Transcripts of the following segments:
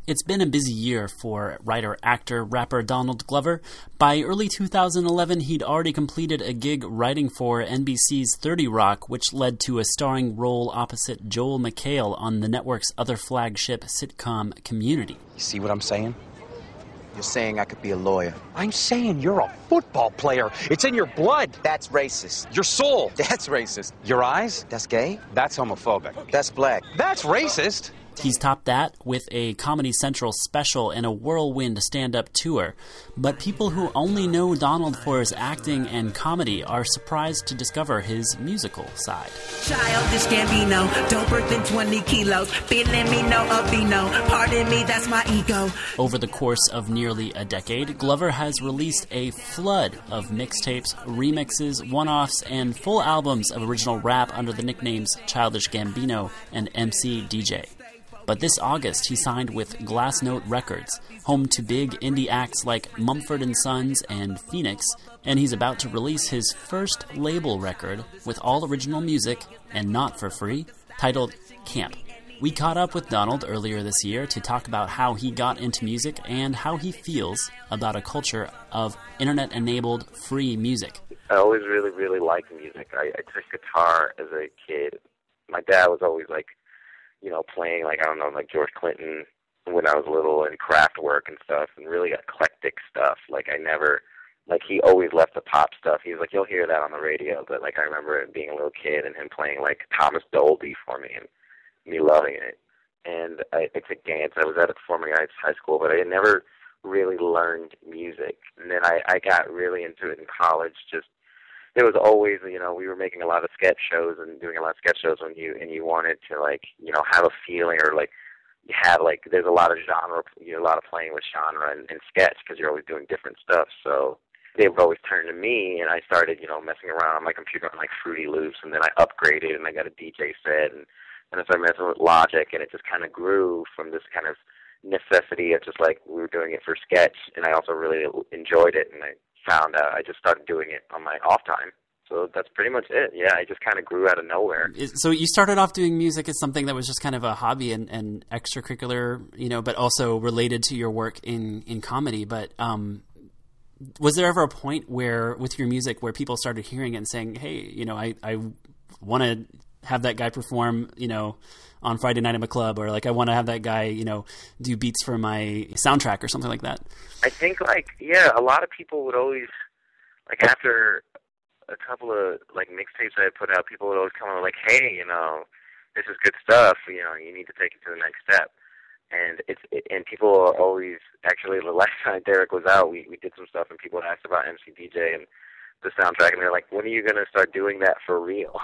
It's been a busy year for writer, actor, rapper Donald Glover. By early 2011, he'd already completed a gig writing for NBC's 30 Rock, which led to a starring role opposite Joel McHale on the network's other flagship sitcom, Community. You see what I'm saying? You're saying I could be a lawyer. I'm saying you're a football player. It's in your blood. That's racist. Your soul. That's racist. Your eyes. That's gay. That's homophobic. That's black. That's racist. He's topped that with a Comedy Central special and a whirlwind stand-up tour. But people who only know Donald for his acting and comedy are surprised to discover his musical side. Childish Gambino, doper than 20 kilos. Feeling me, no Albino. Pardon me, that's my ego. Over the course of nearly a decade, Glover has released a flood of mixtapes, remixes, one-offs, and full albums of original rap under the nicknames Childish Gambino and MC DJ. But this August, he signed with Glassnote Records, home to big indie acts like Mumford & Sons and Phoenix, and he's about to release his first label record with all original music and not for free, titled Camp. We caught up with Donald earlier this year to talk about how he got into music and how he feels about a culture of internet-enabled free music. I always really liked music. I took guitar as a kid. My dad was always playing, George Clinton when I was little and Kraftwerk and stuff and really eclectic stuff. He always left the pop stuff. He was like, you'll hear that on the radio, but I remember being a little kid and him playing Thomas Dolby for me and me loving it. And I took dance. I was at a performing arts high school, but I never really learned music. And then I got really into it in college. There was always, we were making a lot of sketch shows and doing a lot of sketch shows when you wanted to have a feeling or you have there's a lot of genre, a lot of playing with genre and sketch because you're always doing different stuff. So they would always turn to me and I started, messing around on my computer on Fruity Loops, and then I upgraded and I got a DJ set and I started messing with Logic, and it just kind of grew from this kind of necessity of just we were doing it for sketch, and I also really enjoyed it, and I found out I just started doing it on my off time. So that's pretty much it. Yeah, I just kind of grew out of nowhere. So you started off doing music as something that was just kind of a hobby and extracurricular, but also related to your work in comedy. But was there ever a point where, with your music, where people started hearing it and saying, hey, I want to have that guy perform, on Friday night at my club, or I want to have that guy, do beats for my soundtrack or something like that? I think a lot of people would always, after a couple of mixtapes I had put out, people would always come on hey, this is good stuff, you need to take it to the next step. And and people are always, actually the last time Derek was out, we did some stuff and people asked about MC DJ and the soundtrack, and they're like, when are you going to start doing that for real?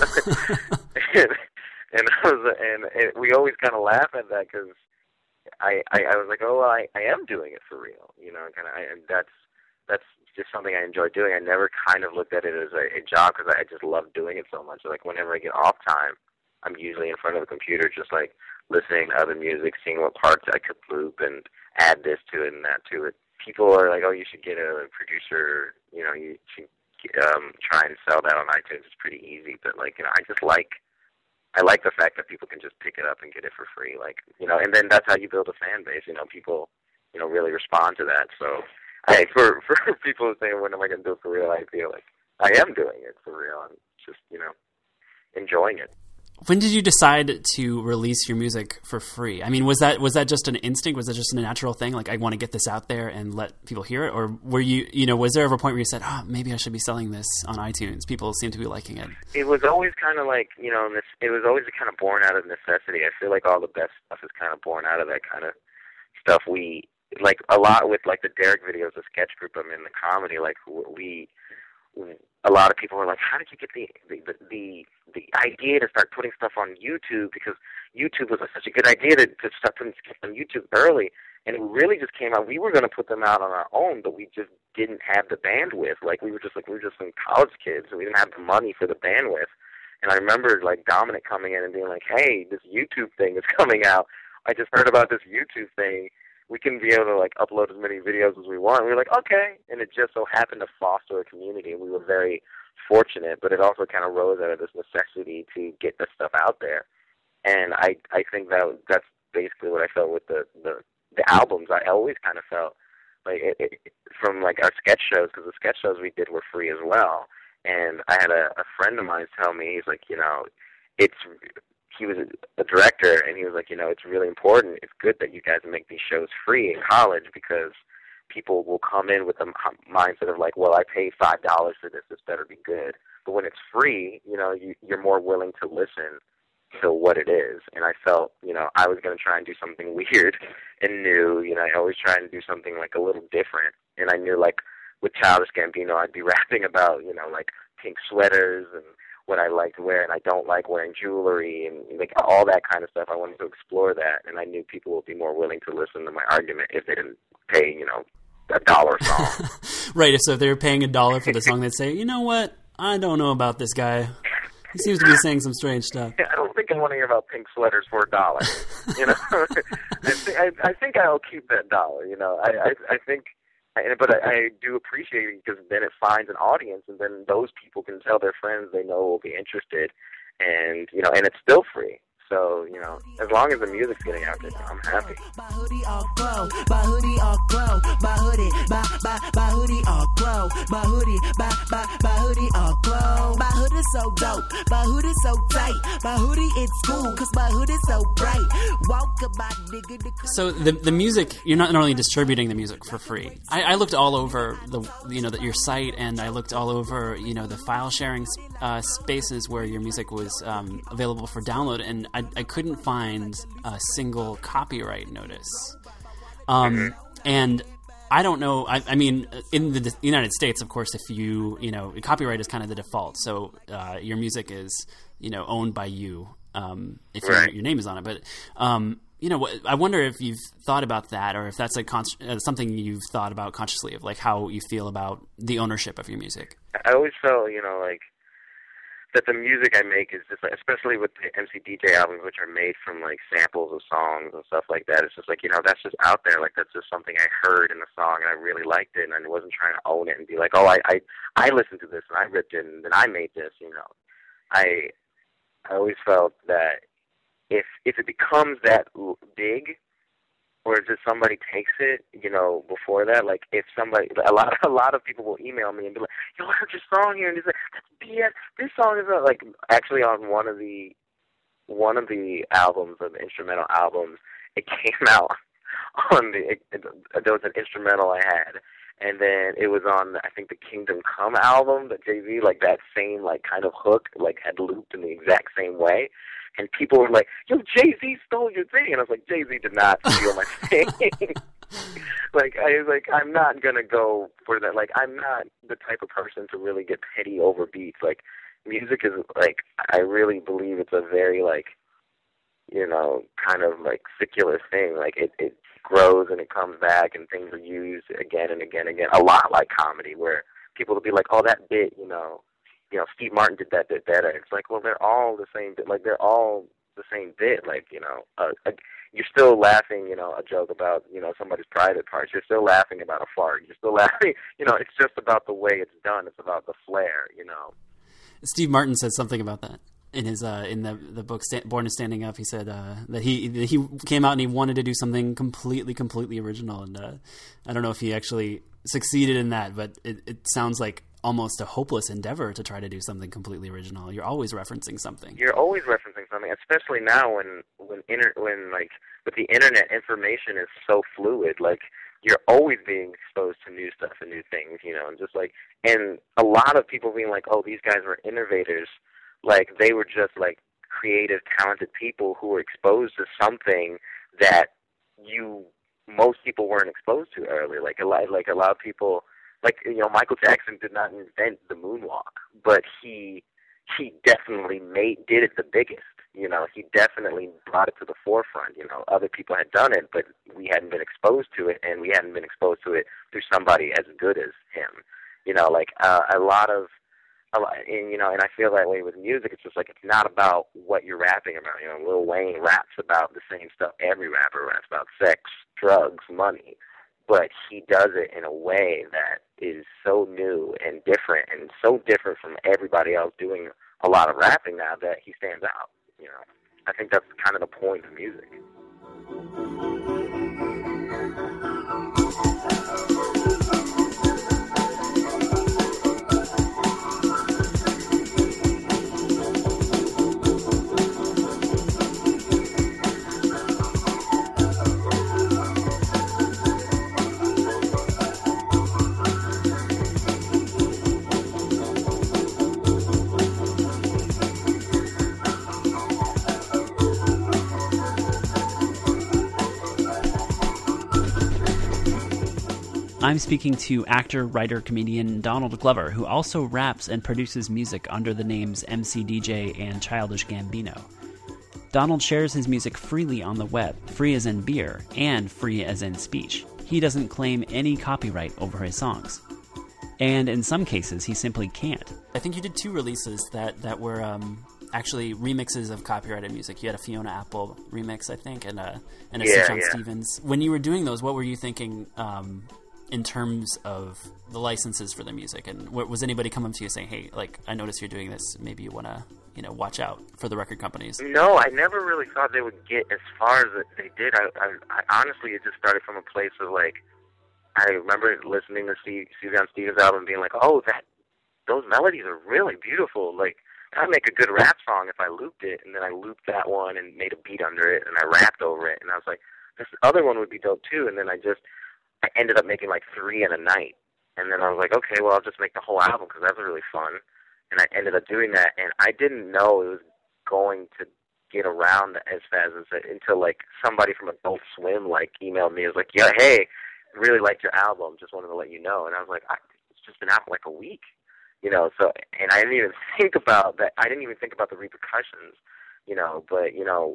and we always kind of laugh at that because I was like, oh, well, I am doing it for real, and that's just something I enjoy doing. I never kind of looked at it as a job because I just love doing it so much. Whenever I get off time, I'm usually in front of the computer just listening to other music, seeing what parts I could loop and add this to it and that to it. People are like, oh, you should get a producer, you should try and sell that on iTunes. It's pretty easy. But, I like the fact that people can just pick it up and get it for free. And then that's how you build a fan base. People, really respond to that. So, for people who say, when am I going to do it for real, I feel like I am doing it for real. I'm just, enjoying it. When did you decide to release your music for free? I mean, was that just an instinct? Was that just a natural thing? I want to get this out there and let people hear it? Or were you, was there ever a point where you said, maybe I should be selling this on iTunes? People seem to be liking it. It was always kind of it was always kind of born out of necessity. I feel like all the best stuff is kind of born out of that kind of stuff. We, a lot with the Derek videos, the sketch group I'm in, the comedy, a lot of people were like, how did you get the idea to start putting stuff on YouTube? Because YouTube was such a good idea to start putting stuff on YouTube early. And it really just came out. We were going to put them out on our own, but we just didn't have the bandwidth. We were just some college kids, and we didn't have the money for the bandwidth. And I remember Dominic coming in and being like, hey, this YouTube thing is coming out. I just heard about this YouTube thing. We can be able to upload as many videos as we want. And we were like, okay. And it just so happened to foster a community, and we were very fortunate, but it also kind of rose out of this necessity to get the stuff out there. And I think that's basically what I felt with the the albums, I always kind of felt like from like our sketch shows, because the sketch shows we did were free as well. And I had a friend of mine tell me, he's like, he was a director, and he was like, it's really important. It's good that you guys make these shows free in college, because people will come in with the mindset of like, well, I paid $5 for this better be good. But when it's free, you're more willing to listen to what it is. And I felt, I was going to try and do something weird and new. I always try and do something like a little different. And I knew like with Childish Gambino, I'd be rapping about, like pink sweaters and what I like to wear, and I don't like wearing jewelry and like all that kind of stuff. I wanted to explore that, and I knew people would be more willing to listen to my argument if they didn't pay, $1 song. Right, so if they're paying $1 for the song, they'd say, you know what, I don't know about this guy. He seems to be saying some strange stuff. Yeah, I don't think I want to hear about pink sweaters for $1. I think I'll keep that $1. I think. But I do appreciate it, because then it finds an audience, and then those people can tell their friends they know will be interested, and and it's still free. So as long as the music's getting out there, I'm happy. My hoodie all glow, my hoodie all glow, my hoodie, my hoodie all glow, my hoodie, my hoodie all glow. My hood is so dope, my hood is so tight, my hoodie it's cool, 'cause my hood is so bright. Walk about nigga. So the music, you're not only distributing the music for free. I looked all over your site, and I looked all over the file sharing spaces where your music was available for download, and I couldn't find a single copyright notice. And I don't know. I mean, in the United States, of course, if copyright is kind of the default. So your music is owned by you if your name is on it. But I wonder if you've thought about that, or if that's something you've thought about consciously, of like how you feel about the ownership of your music. I always felt like that the music I make is just like, especially with the MC DJ albums, which are made from like samples of songs and stuff like that. It's just like, that's just out there. Like, that's just something I heard in the song and I really liked it, and I wasn't trying to own it and be like, oh, I listened to this and I ripped it and then I made this. I always felt that if it becomes that big, or just somebody takes it, before that, like if somebody, a lot of people will email me and be like, yo, I heard your song here, and it's like, that's BS. This song is like, actually on one of the albums, of the instrumental albums, it came out on there was an instrumental I had, and then it was on, I think, the Kingdom Come album, that Jay-Z, like that same like kind of hook, like had looped in the exact same way. And people were like, yo, Jay-Z stole your thing. And I was like, Jay-Z did not steal my thing. I'm not going to go for that. Like, I'm not the type of person to really get petty over beats. Like, music is, like, I really believe it's a very, like, kind of, like, secular thing. Like, it grows and it comes back, and things are used again and again and again. A lot like comedy, where people will be like, oh, that bit, Steve Martin did that bit better. It's like, well, they're all the same bit. Like, they're all the same bit. Like, you're still laughing, a joke about, somebody's private parts. You're still laughing about a fart. You're still laughing. It's just about the way it's done. It's about the flair, Steve Martin said something about that in his in the book Born to Standing Up. He said that he came out and he wanted to do something completely original. And I don't know if he actually succeeded in that, but it sounds like almost a hopeless endeavor to try to do something completely original. You're always referencing something. You're always referencing something, especially now when like with the internet, information is so fluid. Like, you're always being exposed to new stuff and new things, and just like, and a lot of people being like, oh, these guys were innovators. Like, they were just like creative, talented people who were exposed to something that most people weren't exposed to earlier. Like a lot of people. Like, Michael Jackson did not invent the moonwalk, but he definitely did it the biggest. He definitely brought it to the forefront. Other people had done it, but we hadn't been exposed to it, and we hadn't been exposed to it through somebody as good as him. And I feel that way with music. It's just like, it's not about what you're rapping about. Lil Wayne raps about the same stuff every rapper raps about: sex, drugs, money. But he does it in a way that is so new and so different from everybody else doing a lot of rapping now, that he stands out. I think that's kind of the point of music. I'm speaking to actor, writer, comedian Donald Glover, who also raps and produces music under the names MC DJ and Childish Gambino. Donald shares his music freely on the web, free as in beer, and free as in speech. He doesn't claim any copyright over his songs. And in some cases, he simply can't. I think you did 2 releases that were actually remixes of copyrighted music. You had a Fiona Apple remix, I think, and a St. John Stevens. When you were doing those, what were you thinking in terms of the licenses for the music? And was anybody coming to you saying, hey, like, I noticed you're doing this, maybe you want to, watch out for the record companies? No, I never really thought they would get as far as they did. I honestly, it just started from a place of, like, I remember listening to Suzanne Stevens' album and being like, oh, those melodies are really beautiful. Like, I'd make a good rap song if I looped it, and then I looped that one and made a beat under it, and I rapped over it, and I was like, this other one would be dope too, and then I ended up making like 3 in a night, and then I was like, okay, well, I'll just make the whole album, because that was really fun, and I ended up doing that, and I didn't know it was going to get around as fast as it, until like somebody from Adult Swim like emailed me, it was like, yeah, hey, really liked your album, just wanted to let you know, and I was like, it's just been out for like a week. So, and I didn't even think about that. I didn't even think about the repercussions, but,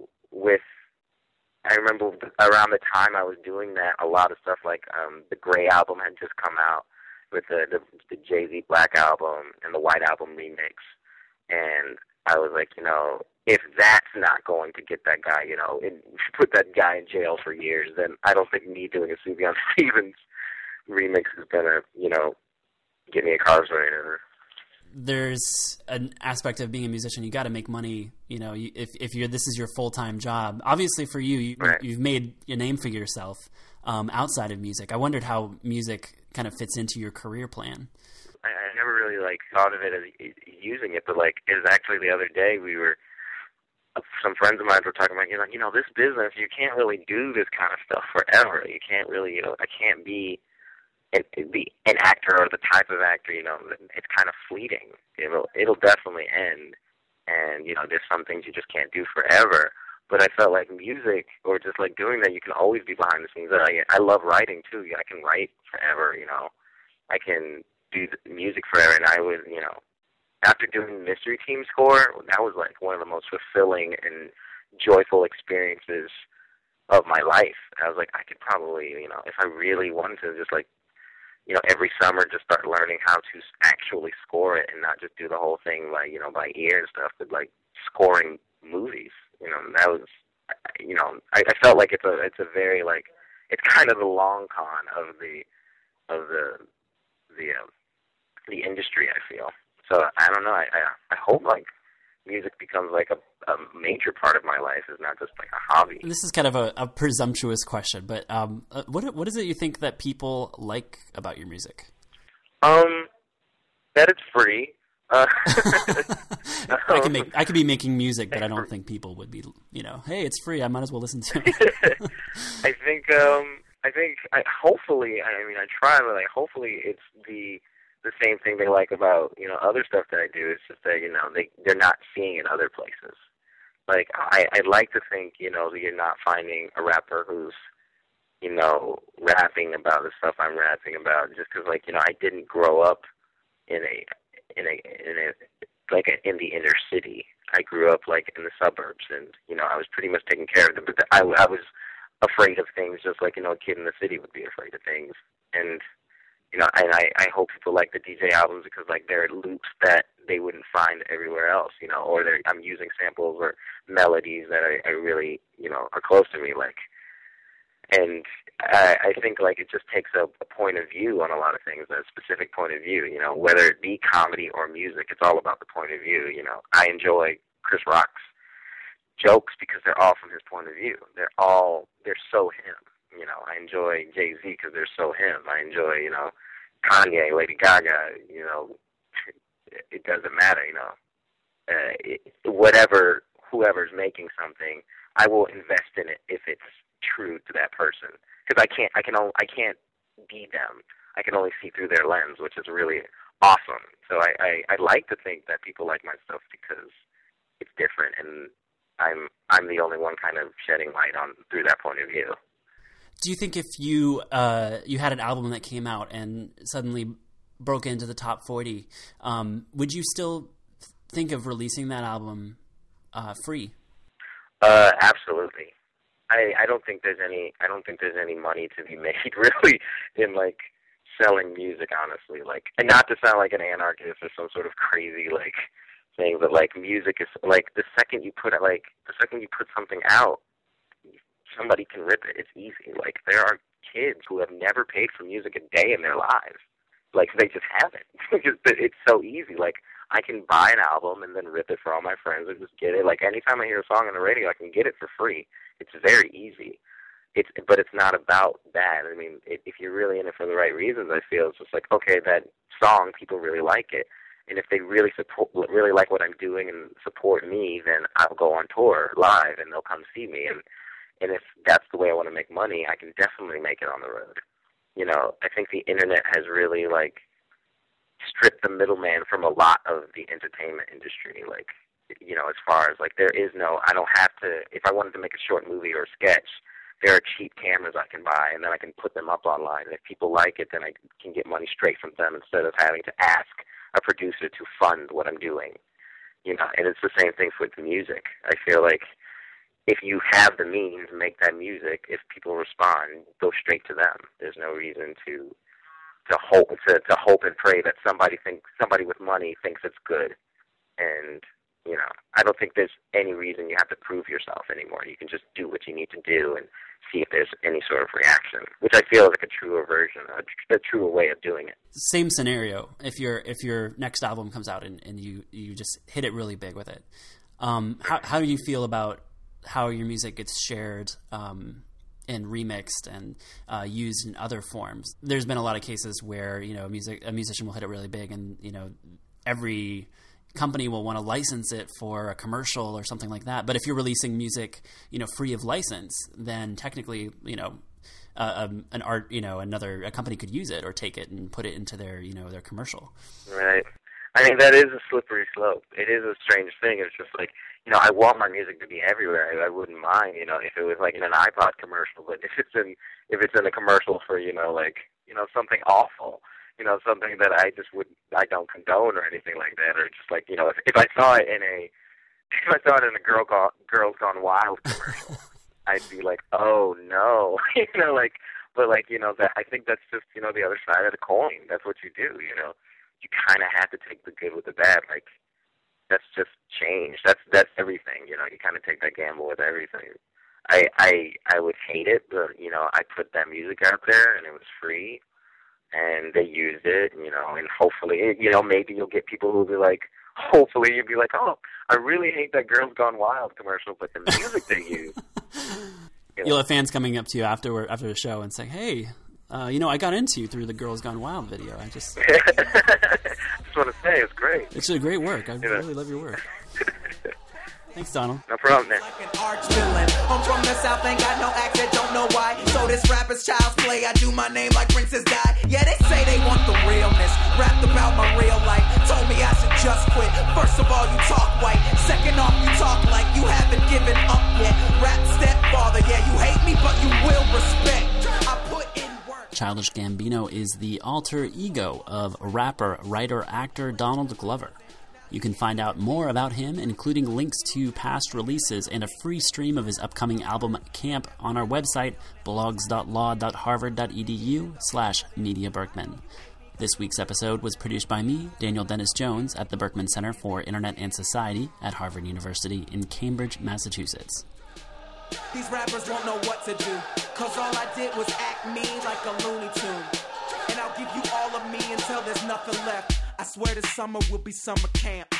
I remember around the time I was doing that, a lot of stuff like, the Grey album had just come out with the Jay-Z Black album and the White Album remix. And I was like, if that's not going to get that guy, put that guy in jail for years, then I don't think me doing a Sufjan Stevens remix is going to, get me incarcerated. There's an aspect of being a musician. You got to make money. If this is your full-time job, obviously for you've made a name for yourself outside of music. I wondered how music kind of fits into your career plan. I never really thought of it as using it, but it was actually the other day some friends of mine were talking about, this business, you can't really do this kind of stuff forever. You can't really, I can't be an actor or the type of actor, it's kind of fleeting. It'll definitely end, and there's some things you just can't do forever. But I felt like music, or just doing that, you can always be behind the scenes. I love writing too. I can write forever. I can do music forever. And I was, after doing Mystery Team Score, that was one of the most fulfilling and joyful experiences of my life. I was like, I could probably, if I really wanted to, just every summer just start learning how to actually score it and not just do the whole thing by ear and stuff, but scoring movies. That was, I felt like it's a very it's kind of the long con of the industry, I feel. So I don't know. I hope music becomes a major part of my life, is not just a hobby. This is kind of a presumptuous question, but what is it you think that people like about your music? That it's free. I could be making music, but I don't think people would be, hey, it's free, I might as well listen to it. I think hopefully, I try, but hopefully it's the same thing they like about, other stuff that I do. It's just that, they're not seeing in other places. I'd like to think, that you're not finding a rapper who's, rapping about the stuff I'm rapping about, just because, I didn't grow up in the inner city. I grew up in the suburbs, and I was pretty much taking care of them. But I was afraid of things, just like a kid in the city would be afraid of things. And and I hope people like the DJ albums because they're loops that they wouldn't find everywhere else. Or I'm using samples or melodies that I really are close to me. And I think it just takes a point of view on a lot of things, a specific point of view, whether it be comedy or music, it's all about the point of view. I enjoy Chris Rock's jokes because they're all from his point of view. They're so him. I enjoy Jay-Z because they're so him. I enjoy, Kanye, Lady Gaga, it doesn't matter, whoever's making something, I will invest in it if it's true to that person. Because I can't be them. I can only see through their lens, which is really awesome. So I like to think that people like my stuff because it's different, and I'm the only one kind of shedding light on through that point of view. Do you think if you you had an album that came out and suddenly broke into the top 40, would you still think of releasing that album free? Absolutely. I don't think there's any money to be made really in like selling music, honestly. Like, and not to sound like an anarchist or some sort of crazy like thing, but like music is like the second you put something out, somebody can rip it. It's easy. Like, there are kids who have never paid for music a day in their lives. Like, they just haven't. It's so easy. Like, I can buy an album and then rip it for all my friends and just get it. Like, anytime I hear a song on the radio, I can get it for free. It's very easy. But it's not about that. I mean, if you're really in it for the right reasons, I feel it's just like, okay, that song, people really like it. And if they really like what I'm doing and support me, then I'll go on tour live and they'll come see me. And if that's the way I want to make money, I can definitely make it on the road. You know, I think the internet has really, like, stripped the middleman from a lot of the entertainment industry. Like, you know, as far as, like, I don't have to, if I wanted to make a short movie or a sketch, there are cheap cameras I can buy, and then I can put them up online. And if people like it, then I can get money straight from them instead of having to ask a producer to fund what I'm doing. You know, and it's the same thing with music. I feel like if you have the means, make that music. If people respond, go straight to them. There's no reason to hope and pray that somebody with money thinks it's good. And, you know, I don't think there's any reason you have to prove yourself anymore. You can just do what you need to do and see if there's any sort of reaction, which I feel is like a truer version, a truer way of doing it. Same scenario. If your next album comes out and you just hit it really big with it, how do you feel about how your music gets shared and remixed and used in other forms? There's been a lot of cases where, you know, a musician will hit it really big, and, you know, every company will want to license it for a commercial or something like that. But if you're releasing music, you know, free of license, then technically, you know, a company could use it or take it and put it into their, you know, their commercial. Right. I mean, that is a slippery slope. It is a strange thing. It's just like, you know, I want my music to be everywhere. I wouldn't mind, you know, if it was like in an iPod commercial, but if it's in a commercial for, you know, like, you know, something awful, you know, something that I don't condone or anything like that, or just like, you know, if I saw it in a Girls Gone Wild commercial, I'd be like, oh no, you know, like, but like, you know, that I think that's just, you know, the other side of the coin. That's what you do, you know. You kind of have to take the good with the bad. Like, that's just change. That's everything, you know. You kind of take that gamble with everything. I would hate it, but, you know, I put that music out there and it was free, and they used it, you know, and hopefully, you know, maybe you'll get people who'll be like, hopefully you'll be like, oh, I really hate that Girls Gone Wild commercial, but the music they use. You'll have fans coming up to you after the show and saying, hey, you know, I got into you through the Girls Gone Wild video. I just want to say, it's great. It's a great work. I really love your work. Thanks, Donald. No problem, man. Like an arch villain. I'm from the South, ain't got no accent, don't know why. So this rapper's child's play, I do my name like Princess Di. Yeah, they say they want the realness, rapped about my real life. Told me I should just quit. First of all, you talk white. Second off, you talk like you haven't given up yet. Rap stepfather, yeah, you hate me, but you will respect. I put in work. Childish Gambino is the alter ego of rapper, writer, actor Donald Glover. You can find out more about him, including links to past releases and a free stream of his upcoming album Camp on our website, blogs.law.harvard.edu/Media Berkman. This week's episode was produced by me, Daniel Dennis Jones, at the Berkman Center for Internet and Society at Harvard University in Cambridge, Massachusetts. These rappers won't know what to do, cause all I did was act mean like a Looney Tune. And I'll give you all of me until there's nothing left. I swear this summer will be summer camp.